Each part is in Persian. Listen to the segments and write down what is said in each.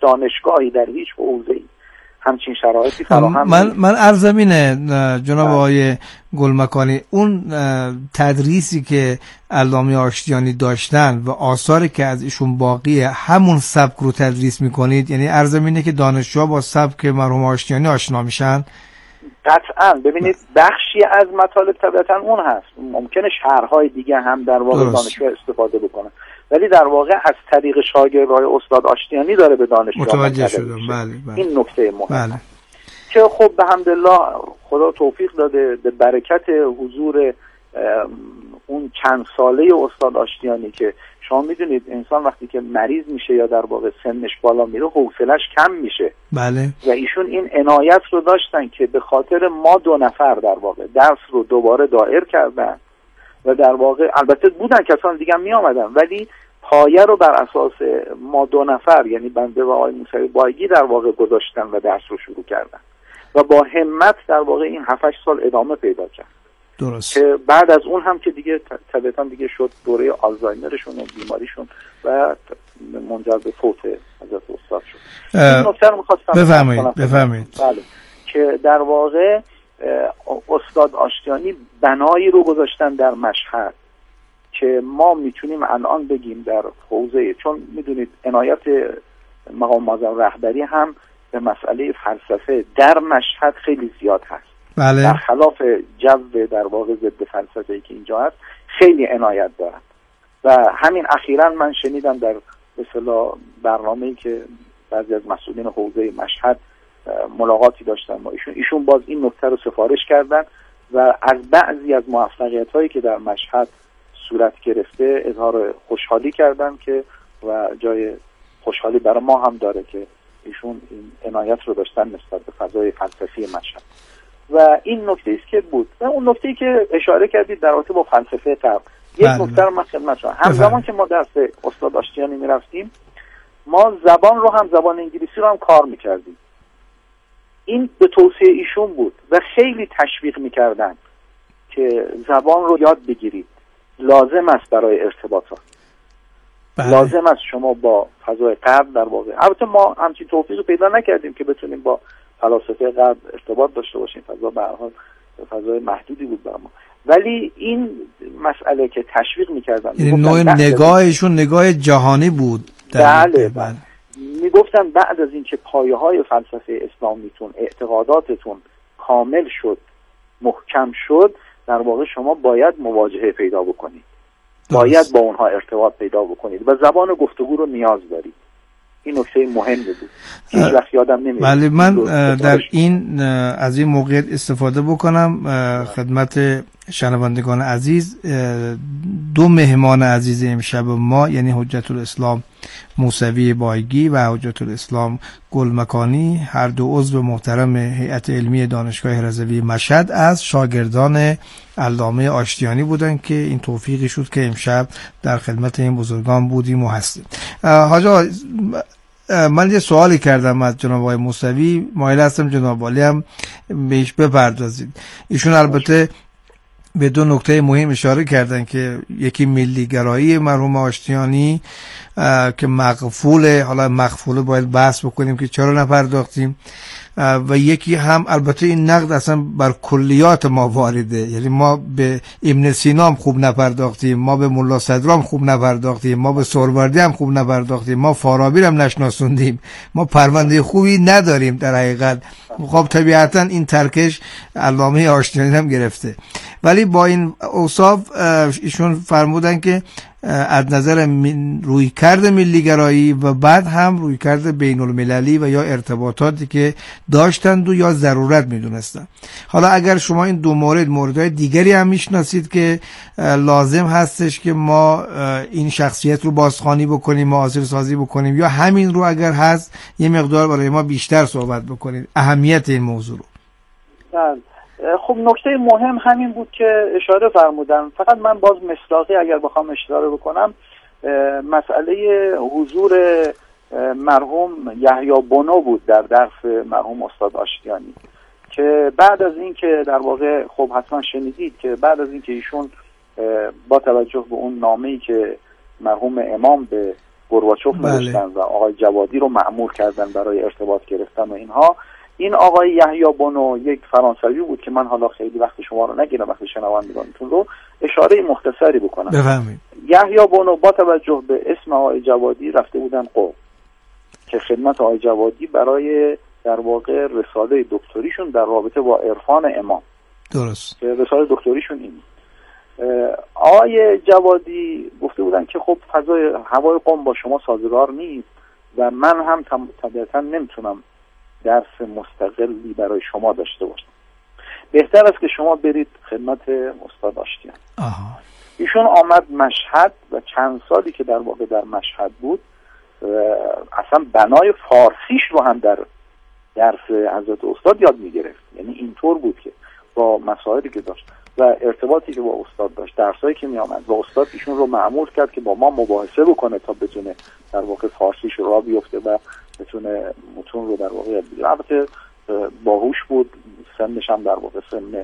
دانشگاهی در هیچ حوزه‌ای همچین شرایطی فراهم من عرض اینه جناب آقای گلمکانی، اون تدریسی که علامه آشتیانی داشتن و آثاری که از ایشون باقیه همون سبک رو تدریس میکنید؟ یعنی عرض اینه که دانشجوها با سبک مرحوم آشتیانی آشنا میشن؟ قطعا. ببینید بخشی از مطالب طبعا اون هست، ممکنه شهرهای دیگه هم در واقع دانشجو استفاده بکنن، ولی در واقع از طریق شاگردهای استاد آشتیانی داره به دانشجو متوجه شدم. بله. این نکته مهم. بله. که خب به حمدالله خدا توفیق داده به برکت حضور اون چند ساله استاد آشتیانی که شما میدونید انسان وقتی که مریض میشه یا در واقع سنش بالا میره حوصله‌اش کم میشه. بله. و ایشون این عنایت رو داشتن که به خاطر ما 2 نفر در واقع درس رو دوباره دایر کردن و در واقع البته بودن کسان دیگه هم می آمدن، ولی پایه رو بر اساس ما 2 نفر یعنی بنده و آقای موسوی بایگی در واقع گذاشتن و درس رو شروع کردن و با همت در واقع این 7-8 سال ادامه پیدا کرد. درست. که بعد از اون هم که دیگه طبعا دیگه شد دوره آلزایمرشون و بیماریشون و منجر به فوت حضرت استاد شد. این نکته رو می‌خواستم بفرمایید. بله. که در واقع استاد آشتیانی بنایی رو گذاشتن در مشهد که ما میتونیم الان بگیم در حوزه، چون میدونید عنایت مقام معظم رهبری هم به مسئله فلسفه در مشهد خیلی زیاد هست. بله. در خلاف جو در واقع ضد فلسفه‌ای که اینجا هست خیلی عنایت دارن و همین اخیراً من شنیدم در مثلا برنامه‌ای که بعضی از مسئولین حوزه مشهد ملاقاتی داشتن با ایشون باز این نکته رو سفارش کردن و از بعضی از موفقیت‌هایی که در مشهد صورت گرفته اظهار خوشحالی کردن که و جای خوشحالی برای ما هم داره که ایشون این عنایت رو داشتن نسبت به فضای فلسفی مشهد. و این نکته است که بود و اون نکته‌ای که اشاره کردید در رابطه با فلسفه غرب، یک نکته رو من خدمتتون همزمان که ما درس استاد آشتیانی می‌رفتیم ما زبان رو هم زبان انگلیسی رو هم کار می‌کردیم. این به توصیه ایشون بود و خیلی تشویق می‌کردن که زبان رو یاد بگیرید، لازم است برای ارتباطات. بله. لازم است شما با فضای غرب در واقع، البته ما همچین توفیق پیدا نکردیم که بتونیم با فلاسفه غرب ارتباط داشته باشیم، فضا به هر حال فضای محدودی بود برای ما، ولی این مسئله که تشویق می‌کردن، یعنی نوع نگاهشون نگاه جهانی بود. بله. میگفتن بعد از اینکه پایه‌های فلسفه اسلامیتون، اعتقاداتتون کامل شد، محکم شد، در واقع شما باید مواجهه پیدا بکنید. باید با اونها ارتباط پیدا بکنید و زبان گفتگو رو نیاز دارید. این نکته مهمی بود. هیچ وقت یادم نمیاد. ولی من در این از این موقعیت استفاده بکنم خدمت شنوندگان عزیز، 2 مهمان عزیز امشب ما یعنی حجت الاسلام موسوی بایگی و حجت الاسلام گلمکانی، هر دو عضو محترم هیئت علمی دانشگاه رضوی مشهد از شاگردان علامه آشتیانی بودن که این توفیقی شد که امشب در خدمت این بزرگان بودیم و هستیم. حاج آقا من یه سوالی کردم از جناب آقای موسوی، مایل هستم جناب عالی هم بهش بپردازید. ایشون البته به 2 نکته مهم اشاره کردن که یکی ملیگرایی مرحوم آشتیانی که مغفوله، حالا مغفوله باید بحث بکنیم که چرا نپرداختیم، و یکی هم البته این نقد اصلا بر کلیات ما وارده، یعنی ما به ابن سینا هم خوب نپرداختیم، ما به ملا صدرام خوب نپرداختیم، ما به سهروردی هم خوب نپرداختیم، ما فارابی هم نشناسوندیم، ما پرونده خوبی نداریم در حقیقت. خب طبیعتا این ترکش علامه آشتیانی هم گرفته، ولی با این اوصاف ایشون فرمودن که از نظر رویکرد ملیگرایی و بعد هم رویکرد بین المللی و یا ارتباطاتی که داشتند و یا ضرورت میدونستن. حالا اگر شما این 2 موردهای دیگری هم میشناسید که لازم هستش که ما این شخصیت رو بازخوانی بکنیم، معاصر سازی بکنیم، یا همین رو اگر هست یه مقدار برای ما بیشتر صحبت بکنید اهمیت این موضوع رو. خب نکته مهم همین بود که اشاره فرمودن. فقط من باز مصداقی اگر بخوام اشاره بکنم، مسئله حضور مرحوم یحیی بنو بود در درس مرحوم استاد آشتیانی که بعد از این که در واقع خب حتما شنیدید که بعد از این که ایشون با توجه به اون نامه‌ای که مرحوم امام به گورباچوف نوشتن و آقای جوادی رو مأمور کردن برای ارتباط گرفتن و اینها. این آقای یحیی بونو یک فرانسوی بود که من حالا خیلی وقت شما رو نگیرم، وقت شنوندگانتون رو اشاره مختصری بکنم. بفرمایید. یحیی بونو با توجه به اسم آقای جوادی رفته بودن قم که خدمت آقای جوادی برای در واقع رساله دکتریشون در رابطه با عرفان امام. درست. که رساله دکتریشون این. آقای جوادی گفته بودن که خب فضای هوای قم با شما سازگار نیست و من هم طبیعتا نمیتونم درس مستقلی برای شما داشته باشم. بهتر است که شما برید خدمت استاد آشتیان. ایشون آمد مشهد و چند سالی که در واقع در مشهد بود اصلا بنای فارسیش رو هم در درس حضرت استاد یاد میگرفت. یعنی اینطور بود که با مسائلی که داشت و ارتباطی که با استاد داشت، درسایی که می آمد و استاد ایشون رو مأمور کرد که با ما مباحثه بکنه تا بتونه در واقع فارسیش رو راه بیفته و بتونه متون رو در واقع یاد بگیره. البته باهوش بود، سنش هم در واقع سن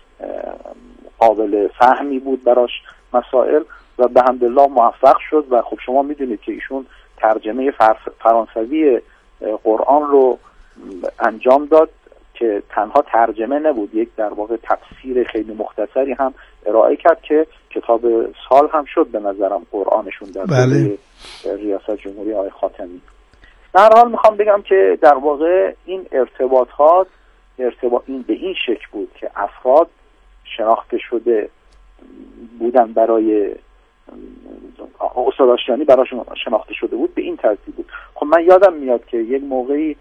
قابل فهمی بود براش مسائل و به حمدالله موفق شد و خب شما میدونید که ایشون ترجمه فرانسوی قرآن رو انجام داد که تنها ترجمه نبود، یک در واقع تفسیر خیلی مختصری هم ارائه کرد که کتاب سال هم شد به نظرم قرآنشون در دوره ریاست جمهوری آقای خاتمی. در حال میخوام بگم که در واقع این ارتباطات این به این شکل بود که افراد شناخته شده بودن، برای استاد آشتیانی براشون شناخته شده بود به این ترتیب بود. خب من یادم میاد که یک موقعی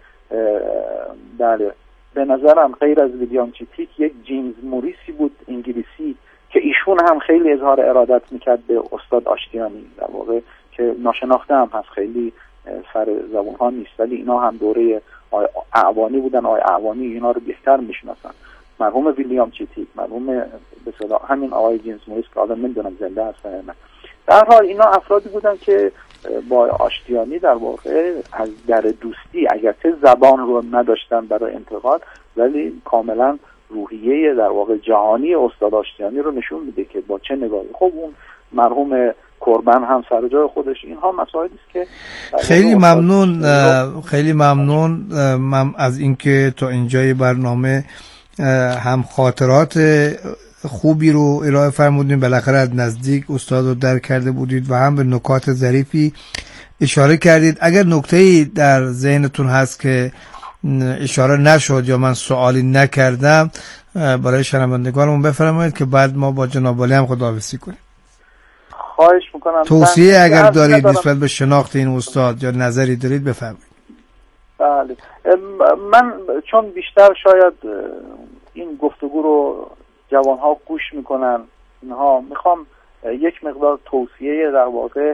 به نظرم غیر از ویلیام چیتیک یک جیمز موریسی بود انگلیسی که ایشون هم خیلی اظهار ارادت میکرد به استاد آشتیانی، در واقع که ناشناخته هم هست، خیلی سر زبون ها نیست، ولی اینا هم دوره اعوانی بودن. اعوانی اینا رو بهتر میشناسن، مرحوم ویلیام چیتیک، مرحوم به اصطلاح همین آقای جیمز موریس که آدم نمیدونم زنده هستن یا نه. در حال اینا افرادی بودن که با آشتیانی در واقع از در دوستی، اگرچه زبان رو نداشتن برای انتقاد، ولی کاملا روحیه در واقع جهانی استاد آشتیانی رو نشون میده که با چه نگاهی. خب اون مرحوم کربن هم سر جای خودش. اینها مسائلی است که خیلی ممنون خیلی ممنون من از اینکه تا اینجای برنامه هم خاطرات خوبی رو ارائه فرمودین، بالاخره از نزدیک استاد رو درک کرده بودید و هم به نکات ظریفی اشاره کردید. اگر نکته‌ای در ذهنتون هست که اشاره نشد یا من سوالی نکردم برای شنوندگانمون بفرمایید که بعد ما با جناب والی هم خداحافظی کنیم. خواهش میکنم. توصیه اگر دارید نسبت به شناخت این استاد یا نظری دارید بفرمایید. بله، من چون بیشتر شاید این گفتگو رو جوانها گوش میکنن، اینها میخوام یک مقدار توصیه در واقع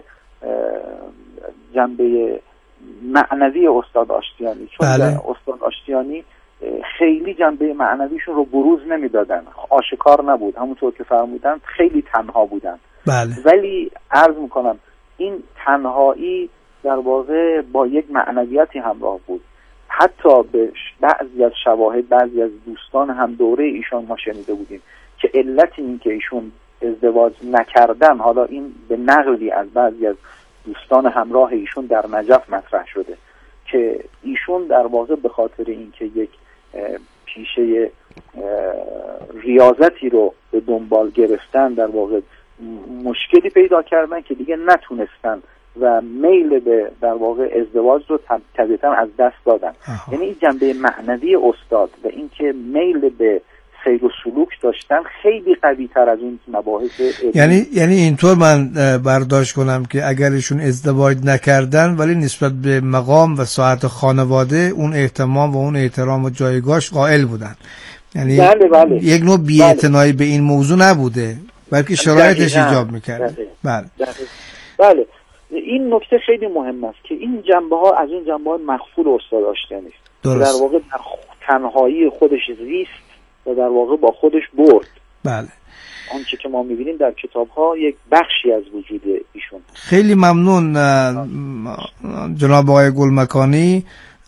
جنبه معنوی استاد آشتیانی، چون استاد آشتیانی خیلی جنبه معنویشون رو بروز نمیدادن، آشکار نبود، همونطور که فرمودن خیلی تنها بودن. بله. ولی عرض میکنم این تنهایی در واقع با یک معنویتی همراه بود. حتی به بعضی از شواهد، بعضی از دوستان هم دوره ایشان ما شنیده بودیم که علت این که ایشون ازدواج نکردن، حالا این به نقلی از بعضی از دوستان همراه ایشون در نجف مطرح شده که ایشون در واقع به خاطر اینکه یک پیشه ریاضتی رو به دنبال گرفتن در واقع مشکلی پیدا کردن که دیگه نتونستن و میل به در واقع ازدواج رو طبیعتاً از دست دادن. یعنی این جنبه معنوی استاد و اینکه میل به سیر و سلوک داشتن خیلی قوی تر از این مباحث یعنی اینطور من برداشت کنم که اگر ایشون ازدواج نکردن ولی نسبت به مقام و ساعت خانواده اون اهتمام و اون احترام و جایگاهش قائل بودن. یعنی بله. یک نوع بی‌اعتنایی به این موضوع نبوده بلکه شرایطش ایجاب می‌کرد. بله. این نکته خیلی مهم است که این جنبه ها از این جنبه های مخفول استاد آشتیانی است. در واقع در تنهایی خودش زیست و در واقع با خودش برد. بله. آنچه که ما می‌بینیم در کتاب‌ها یک بخشی از وجود ایشون. خیلی ممنون جناب آقای گلمکانی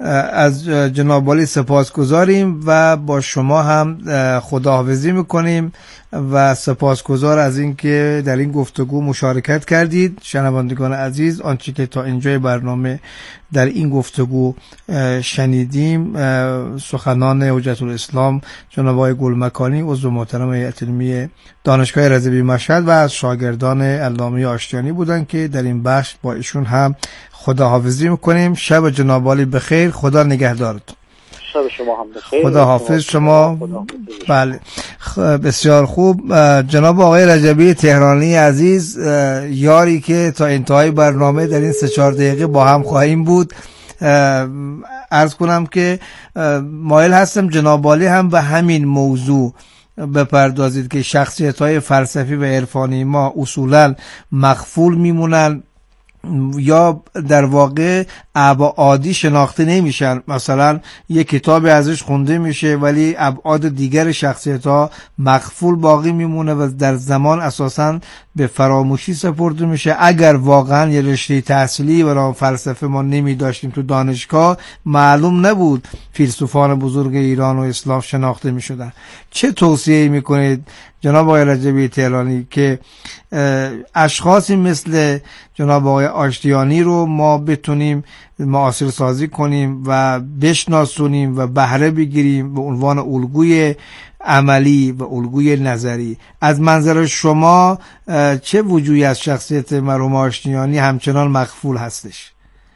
از جناب عالی سپاسگزاریم و با شما هم خداحافظی میکنیم و سپاسگزار از اینکه در این گفتگو مشارکت کردید. شنوندگان عزیز، آنچه که تا اینجای برنامه در این گفتگو شنیدیم سخنان حجت الاسلام جناب آقای گلمکانی، عضو محترم هیئت علمی دانشگاه رضوی مشهد و از شاگردان علامه آشتیانی بودند که در این بخش با ایشون هم خداحافظی میکنیم. شب جناب عالی بخیر، خدا نگهدارتون. شب شما هم بخیر. خدا حافظ شما. بله بسیار خوب. جناب آقای رجبی تهرانی عزیز، یاری که تا انتهای برنامه در این 3-4 دقیقه با هم خواهیم بود، عرض کنم که مایل هستم جناب عالی هم به همین موضوع بپردازید که شخصیت‌های فلسفی و عرفانی ما اصولاً مخفول میمونن یا در واقع ابعادی شناخته نمیشن. مثلا یک کتابی ازش خونده میشه ولی ابعاد دیگر شخصیت ها مخفول باقی میمونه و در زمان اساسا به فراموشی سپرده میشه. اگر واقعا یه رشته تحصیلی برای فلسفه ما نمی داشتیم تو دانشگاه، معلوم نبود فیلسوفان بزرگ ایران و اسلام شناخته میشدن. چه توصیه میکنید جناب آقای رجبی تهرانی که اشخاصی مثل جناب آقای آشتیانی رو ما بتونیم معاصر سازی کنیم و بشناسونیم و بهره بگیریم به عنوان الگوی عملی و الگوی نظری؟ از منظر شما چه وجوهی از شخصیت مرحوم آشتیانی همچنان مخفول هستش؟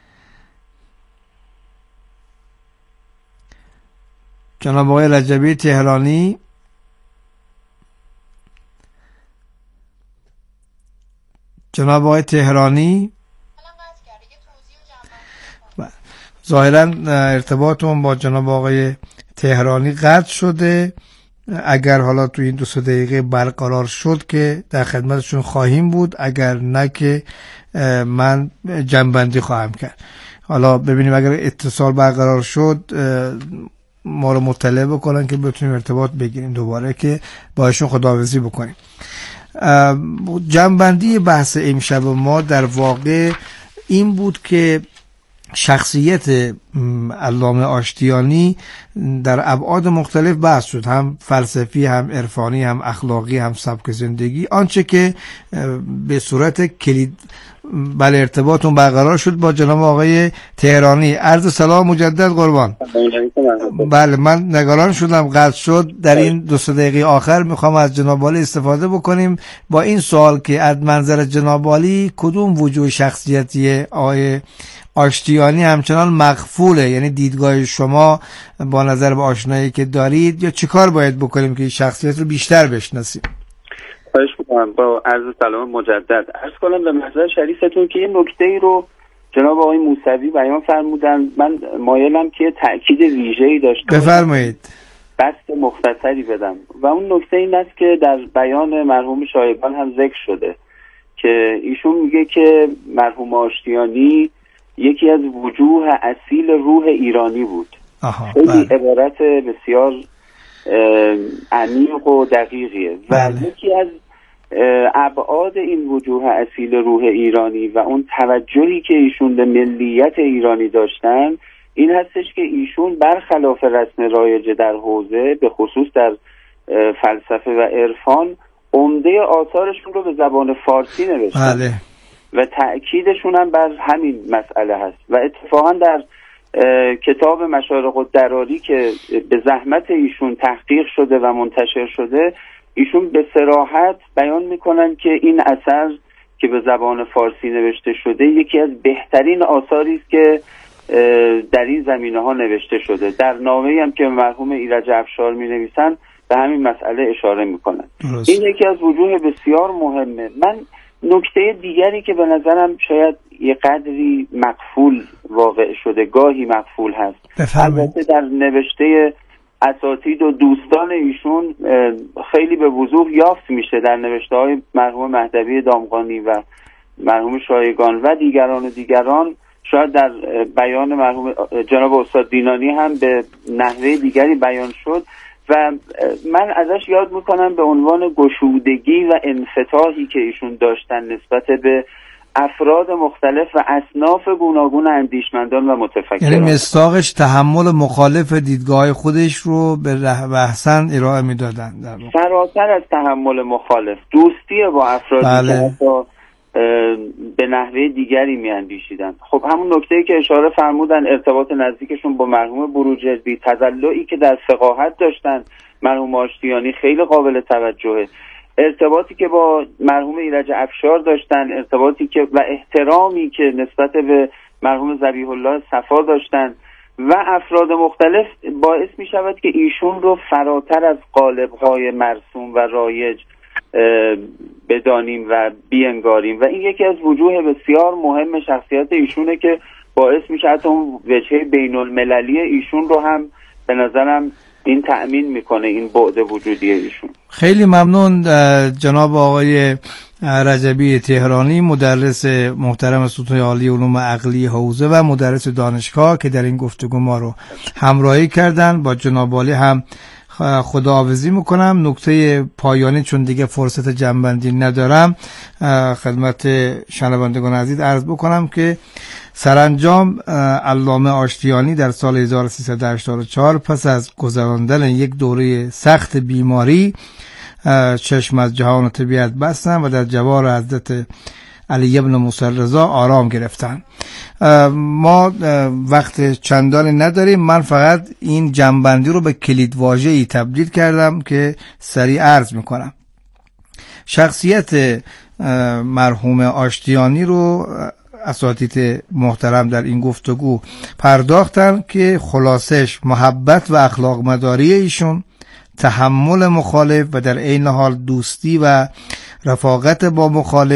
جناب آقای رجبی تهرانی. جناب آقای تهرانی، ظاهرا ارتباطمون با جناب آقای تهرانی قطع شده. اگر حالا تو این 2-3 دقیقه برقرار شد که در خدمتشون خواهیم بود، اگر نه که من جنبندی خواهم کرد. حالا ببینیم اگر اتصال برقرار شد ما رو مطلع بکنن که بتونیم ارتباط بگیریم دوباره که باهاشون خداحافظی بکنیم. جنبندی بحث امشب ما در واقع این بود که شخصیت علامه آشتیانی در ابعاد مختلف بحث شد، هم فلسفی، هم عرفانی، هم اخلاقی، هم سبک زندگی. آنچه که به صورت کلید بله ارتباطون برقرار شد با جناب آقای تهرانی. عرض سلام مجدد قربان. بله من نگران شدم قطع شد. در این 2-3 دقیقه آخر میخوام از جناب عالی استفاده بکنیم با این سوال که از منظر جناب عالی کدوم وجوه شخصیتی آقای آشتیانی همچنان مخفوله؟ یعنی دیدگاه شما با نظر به آشنایی که دارید، یا چیکار باید بکنیم که شخصیت رو بیشتر بشناسیم؟ خواهش می‌کنم. با عرض سلام مجدد عرض کنم به محضر شریفتون که یه نکته‌ای رو جناب آقای موسوی بیان فرمودن. من مایلم که تأکید ویژه‌ای داشته بفرمایید، بحث مختصری بدم و اون نکته این است که در بیان مرحوم شایگان هم ذکر شده که ایشون میگه که مرحوم آشتیانی یکی از وجوه اصیل روح ایرانی بود. خیلی عبارت بسیار عمیق و دقیقیه و یکی از ابعاد این وجوه اصیل روح ایرانی و اون توجهی که ایشون به ملیت ایرانی داشتن این هستش که ایشون برخلاف رسم رایج در حوزه به خصوص در فلسفه و عرفان عمده آثارشون رو به زبان فارسی نوشتن و تأکیدشون هم بر همین مسئله هست و اتفاقا در کتاب مشارق الدراری که به زحمت ایشون تحقیق شده و منتشر شده ایشون به صراحت بیان میکنن که این اثر که به زبان فارسی نوشته شده یکی از بهترین آثاری است که در این زمینه ها نوشته شده. در نامه‌ای هم که مرحوم ایرج افشار می‌نویسن به همین مسئله اشاره میکنن. این یکی از وجوه بسیار مهمه. من نکته دیگری که به نظرم شاید یه قدری مغفول واقع شده، گاهی مغفول هست، البته در نوشته اساتید و دوستان ایشون خیلی به وضوح یافت میشه در نوشته های مرحوم مهدوی دامغانی و مرحوم شایگان و دیگران شاید در بیان مرحوم جناب استاد دینانی هم به نحوه دیگری بیان شد و من ازش یاد میکنم به عنوان گشودگی و انفتاحی که ایشون داشتن نسبت به افراد مختلف و اصناف گوناگون اندیشمندان و متفکران. یعنی مصداقش تحمل مخالف دیدگاه خودش رو به احسن ارائه میدادن. فراتر از تحمل مخالف، دوستی با افرادی که به نحوه دیگری میاندیشیدن. خب همون نکته‌ای که اشاره فرمودن، ارتباط نزدیکشون با مرحوم بروجردی، تضلعی که در فقاهت داشتن مرحوم آشتیانی خیلی قابل توجهه، ارتباطی که با مرحوم ایرج افشار داشتن، ارتباطی که و احترامی که نسبت به مرحوم ذبیح الله صفا داشتن و افراد مختلف، باعث می شود که ایشون رو فراتر از قالب‌های مرسوم و رایج بدانیم و بینگاریم و این یکی از وجوه بسیار مهم شخصیت ایشونه که باعث میشه حتی اون وجهه بین المللی ایشون رو هم به نظرم این تأمین میکنه، این بعد وجودی ایشون. خیلی ممنون جناب آقای رجبی تهرانی، مدرس محترم ستون عالی علوم عقلی حوزه و مدرس دانشگاه که در این گفتگو ما رو همراهی کردن. با جناب عالی هم خداحافظی میکنم. نکته پایانی چون دیگه فرصت جنبندی ندارم خدمت شنوندگان عزیز عرض بکنم که سرانجام علامه آشتیانی در سال 1384 پس از گذراندن یک دوره سخت بیماری چشم از جهان و طبیعت بستن و در جوار حضرت علی ابن موسی رضا آرام گرفتن. ما وقت چندانی نداریم، من فقط این جنبندی رو به کلیدواژه‌ای تبدیل کردم که سریع عرض میکنم. شخصیت مرحوم آشتیانی رو اساتید محترم در این گفتگو پرداختن که خلاصش محبت و اخلاق مداری ایشون، تحمل مخالف و در عین حال دوستی و رفاقت با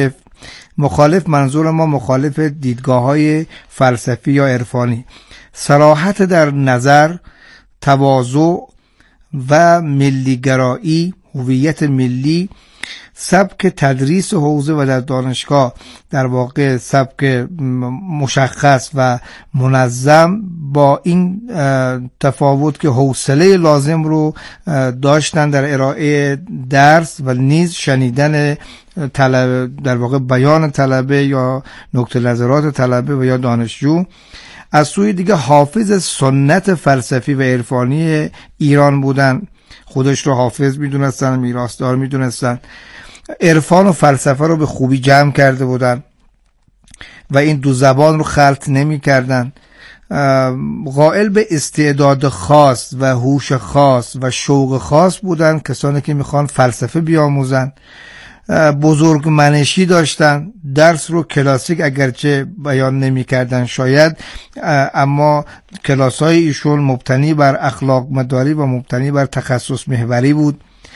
مخالف منظور ما مخالف دیدگاه‌های فلسفی یا عرفانی، صراحت در نظر، تواضع و ملیگرایی، هویت ملی، سبک تدریس حوزه و در دانشگاه در واقع سبک مشخص و منظم، با این تفاوت که حوصله لازم رو داشتن در ارائه درس و نیز شنیدن طلبه، در واقع بیان طلبه یا نکته نظرات طلبه و یا دانشجو. از سوی دیگه حافظ سنت فلسفی و عرفانی ایران بودن، خودش رو حافظ میدونستن، میراثدار میدونستن، عرفان و فلسفه رو به خوبی جمع کرده بودن و این دو زبان رو خلط نمی کردن. قائل به استعداد خاص و هوش خاص و شوق خاص بودن، کسانی که میخوان فلسفه بیاموزن. بزرگ منشی داشتن، درس رو کلاسیک اگرچه بیان نمی کردن شاید، اما کلاس های ایشون مبتنی بر اخلاق مداری و مبتنی بر تخصص محوری بود.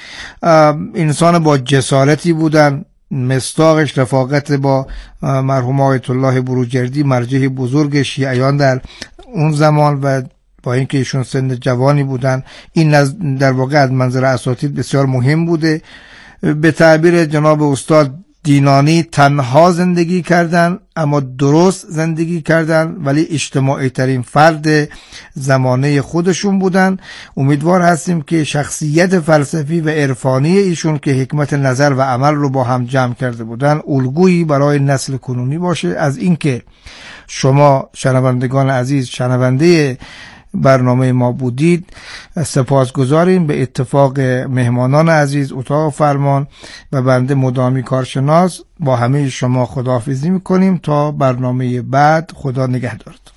انسان با جسارتی بودن، مصداقش رفاقت با مرحوم آیت الله بروجردی، مرجع بزرگ شیعیان در اون زمان و با اینکه ایشون سن جوانی بودن، این در واقع از منظر اساتید بسیار مهم بوده. به تعبیر جناب استاد دینانی تنها زندگی کردن اما درست زندگی کردن، ولی اجتماعی ترین فرد زمانه خودشون بودن. امیدوار هستیم که شخصیت فلسفی و عرفانی ایشون که حکمت نظر و عمل رو با هم جمع کرده بودن الگویی برای نسل کنونی باشه. از اینکه شما شنوندگان عزیز شنونده برنامه ما بودید سپاسگزاریم. به اتفاق مهمانان عزیز اتاق فرمان و بنده مدامی کارشناس با همه شما خداحافظی میکنیم تا برنامه بعد. خدا نگهدارتون.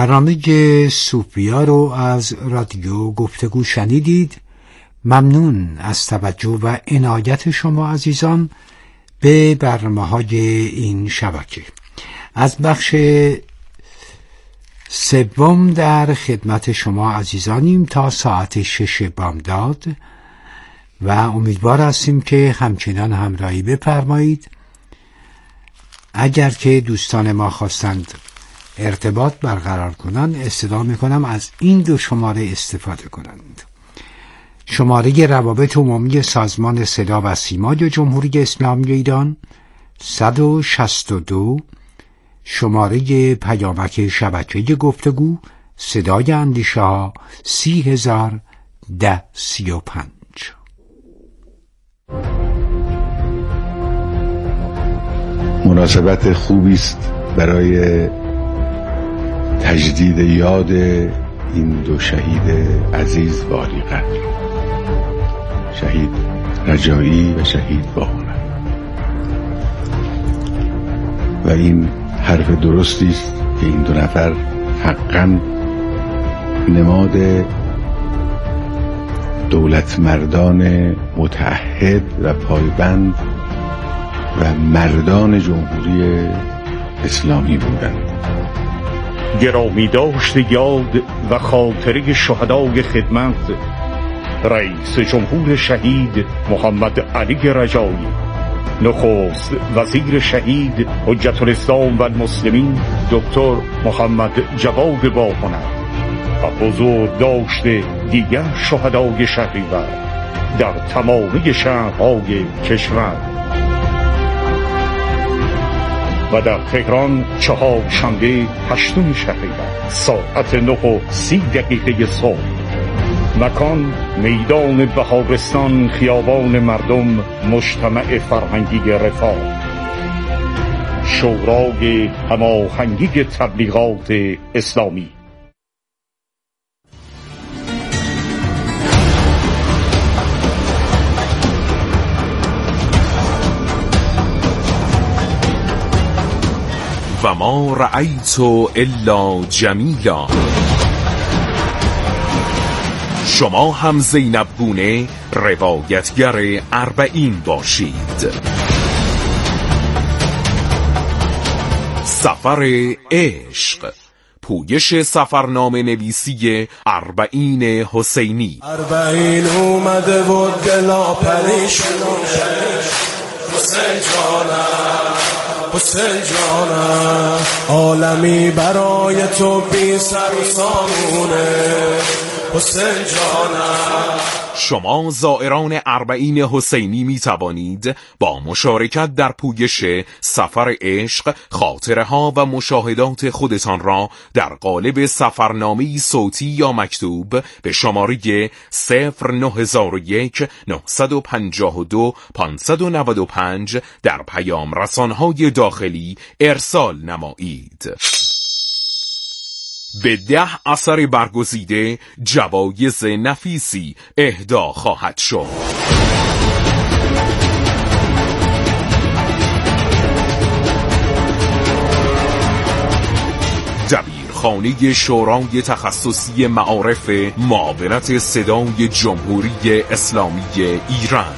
برنامه صوفیا رو از رادیو گفتگو شنیدید. ممنون از توجه و عنایت شما عزیزان به برنامه‌های این شبکه. از بخش سوم در خدمت شما عزیزانیم تا ساعت 6 بامداد و امیدوار هستیم که همچنان همراهی بفرمایید. اگر که دوستان ما خواستند ارتباط برقرار کنند، استدعا میکنم از این 2 شماره استفاده کنند: شماره روابط عمومی سازمان صدا و سیما جمهوری اسلامی ایران 162، شماره پیامک شبکه گفتگو صدای اندیشه ها 30,1035. مناسبت خوبی است برای تجدید یاد این 2 شهید عزیز و عالی‌قدر، شهید رجایی و شهید باهنر. و این حرف درستی است که این 2 نفر حقاً نماد دولت مردان متعهد و پایبند و مردان جمهوری اسلامی بودند. گرامی داشت یاد و خاطره شهدای خدمت رئیس جمهور شهید محمد علی رجایی، نخست وزیر شهید حجت الاسلام و المسلمین دکتر محمد جواد باهنر و بزرگ داشته دیگر شهدای شهریور در تمامی شهرهای کشور. و در تهران 4 شنبه 8 شهریور ساعت 9:30 صبح. مکان میدان بهارستان، خیابان مردم، مجتمع فرهنگی رفاه، شورای هماهنگی تبلیغات اسلامی. و ما رأیت الا جمیلا. شما هم زینب گونه روایتگر 40 باشید. سفر عشق، پویش سفرنامه نویسی 40 حسینی. 40 اومده و دلا پریشون، حسین جانم، حسین جانم، عالمی برای تو بی سر و سامونه، حسین جانم. شما زائران 40 حسینی می توانید با مشارکت در پویش سفر عشق خاطره ها و مشاهدات خودتان را در قالب سفرنامه‌ای صوتی یا مکتوب به شماره 0901952 595 در پیام رسانه‌های داخلی ارسال نمایید. به 10 اثر برگزیده جوایز نفیسی اهدا خواهد شد. دبیرخانه شورای تخصصی معارف معاونت صدای جمهوری اسلامی ایران.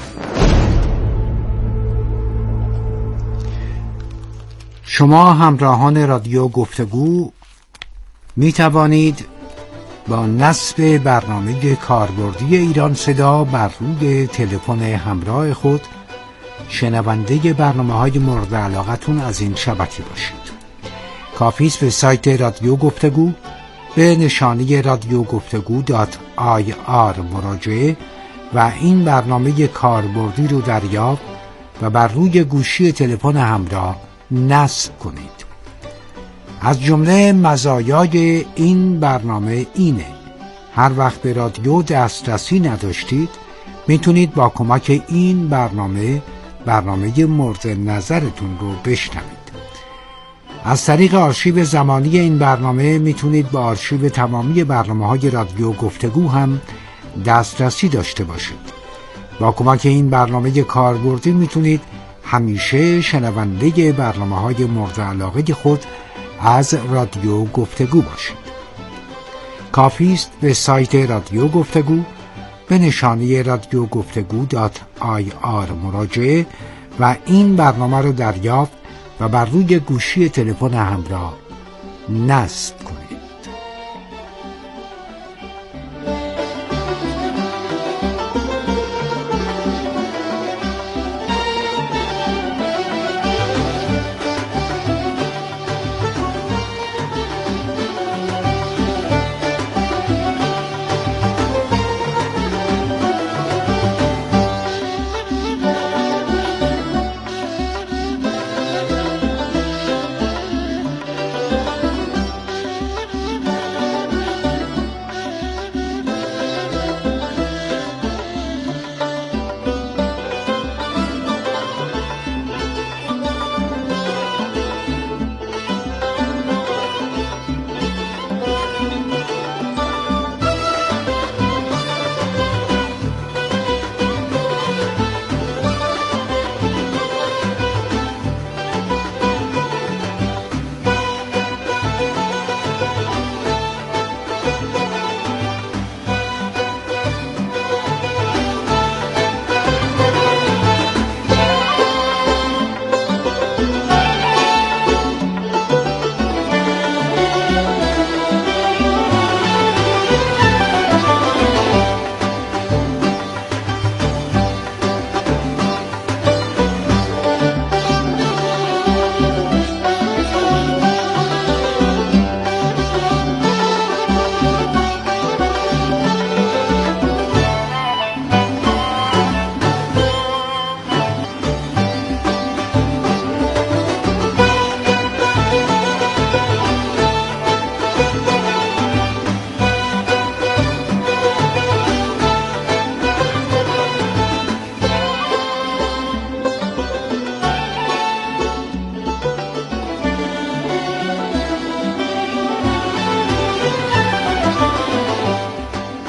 شما همراهان رادیو گفتگو می توانید با نصب برنامه کاربردی ایران صدا بر روی تلفن همراه خود شنونده برنامه‌های مورد علاقتون از این شبکه باشید. کافی است به سایت رادیو گفتگو به نشانی radiogoftegu.ir مراجعه و این برنامه کاربردی رو دریافت و بر روی گوشی تلفن همراه نصب کنید. از جمله مزایای این برنامه اینه: هر وقت به رادیو دسترسی نداشتید میتونید با کمک این برنامه مورد نظرتون رو بشنوید. از طریق آرشیو زمانی این برنامه میتونید با آرشیو تمامی برنامه‌های رادیو گفتگو هم دسترسی داشته باشید. با کمک این برنامه کاربردی میتونید همیشه شنونده برنامه‌های مورد علاقه خود از رادیو گفتگو باشید. کافی است به سایت رادیو گفتگو به نشانی radiogفتگو.ir مراجعه و این برنامه رو دریافت و بر روی گوشی تلفن همراه نصب کنید.